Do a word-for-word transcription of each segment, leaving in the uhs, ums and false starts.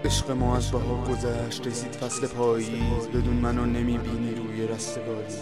عشق ما از بهار گذشت، رسید فصل پاییز، بدون منو نمیبینی روی رستگاری.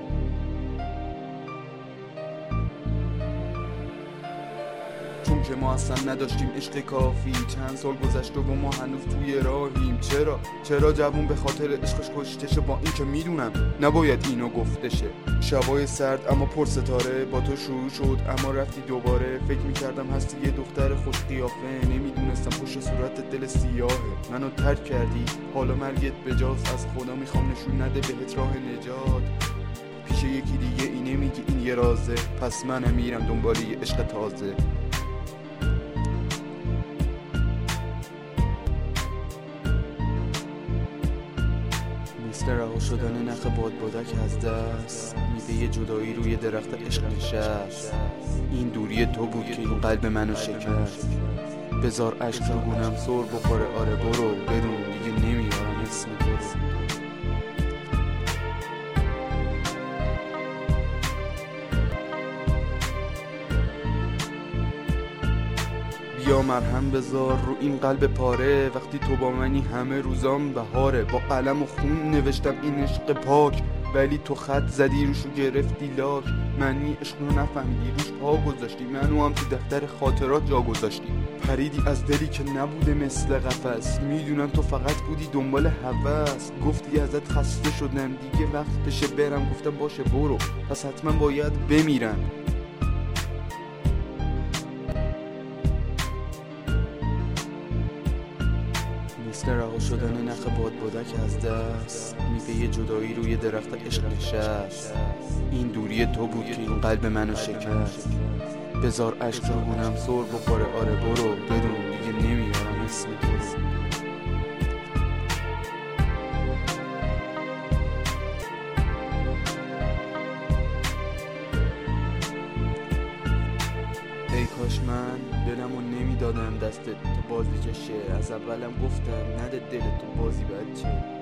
چون که ما اصلا نداشتیم عشق کافی، چند سال گذشته و ما هنوز توی راهیم. چرا؟ چرا جوون به خاطر عشقش کشته شه، با این که میدونم نباید اینو گفته شه. شبای سرد اما پر ستاره با تو شروع شد اما رفتی دوباره. فکر میکردم هستی یه دختر خوش قیافه، نمیدونستم پشت صورت دل سیاهه. منو ترک کردی، حالا مرگت بجاست، از خدا میخوام نشون نده بهت راه نجات. پیش یکی دیگه ای نمیگی این یه رازه، پس منم میرم دنبال یه عشق تازه. مثل رها شدن نخ بادبادک از دست، میوه جدایی روی درخت عشق نشست. این دوری تو بود که این قلب منو شکست. بذار عشق رو گونم سر بخوره، آره برو، بدون دیگه نمیارم اسم تو رو. بیا مرهم بذار رو این قلب پاره، وقتی تو با منی همه روزام بهاره. با قلم و خون نوشتم این عشق پاک، ولی تو خط زدی روشو گرفتی لاک. معنی عشق رو نفهمیدی، روش پا گذاشتی، منو هم تو دفتر خاطرات جا گذاشتی. پریدی از دلی که نبوده مثل قفس، میدونم تو فقط بودی دنبال هوس. گفتی ازت خسته شدم دیگه وقتشه برم، گفتم باشه برو، پس حتما باید بمیرم. مثل رها شدن نخ بادبادک از دست، میوه جدایی روی درخت عشق نشست. این دوری تو بود که این قلب منو شکست. بذار عشق رو گونم سر بخوره، آره برو، بدون دیگه نمیارم اسم تو رو. ای کاش من دلمو نمیدادم دستت تو بازی کشه. از اولم گفتم نده دل تو بازی بچه.